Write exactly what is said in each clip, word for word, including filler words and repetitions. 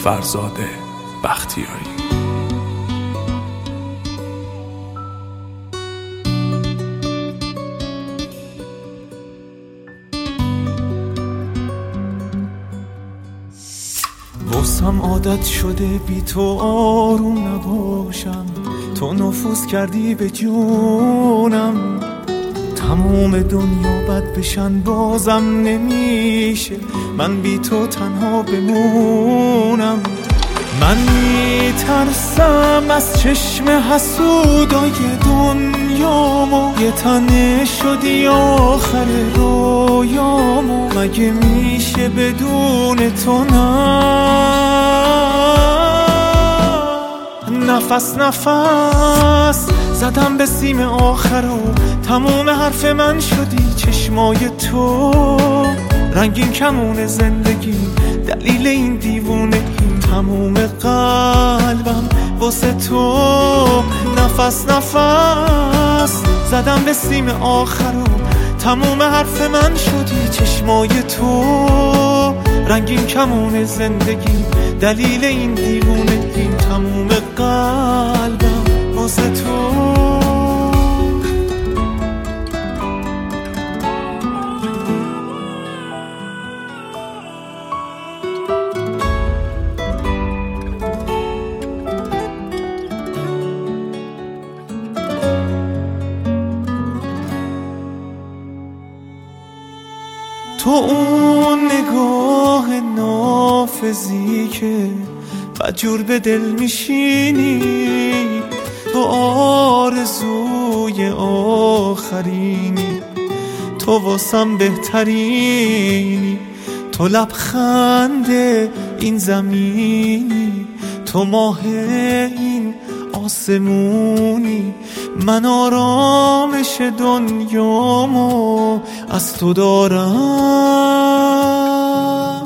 فرزاد بختیاری. واسم عادت شده بی تو آروم نباشم، تو نفوذ کردی به جونم، تمام دنیا بد بشن بازم نمیشه من بی تو تنها بمونم. من میترسم از چشم حسودای دنیامو، یه تنه شدی آخر رویامو، مگه میشه بدون تو نه؟ نفس نفس زدم به سیم آخر و تموم حرف من شدی چشمای تو، رنگین کمون زندگی دلیل این دیوونه این تموم قلبم واسه تو. نفس نفس زدم به سیم آخر و تموم حرف من شدی چشمای تو، رنگین کمون زندگی دلیل این دیوونه این تموم قلبم واسه تو. تو اون نگاه نافذی که بدجور به دل میشینی، تو آرزوی آخرینی، تو واسم بهترینی، تو لبخند این زمینی، تو ماه این آسمونی، من آرامش دنیامو از تو دارم.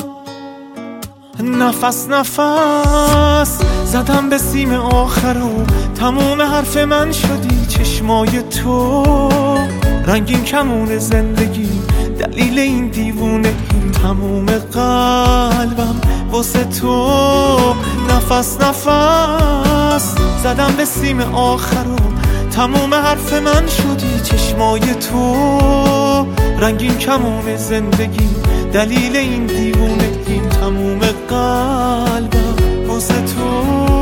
نفس نفس زدم به سیم آخر و تموم حرف من شدی چشمای تو، رنگین کمون زندگی دلیل این دیوونه این تموم قلبم واسه تو. نفس نفس زدم به سیم آخر و تموم حرف من شدی چشمای تو، رنگین کمون زندگی دلیل این دیوونه این تموم قلبم واسه تو.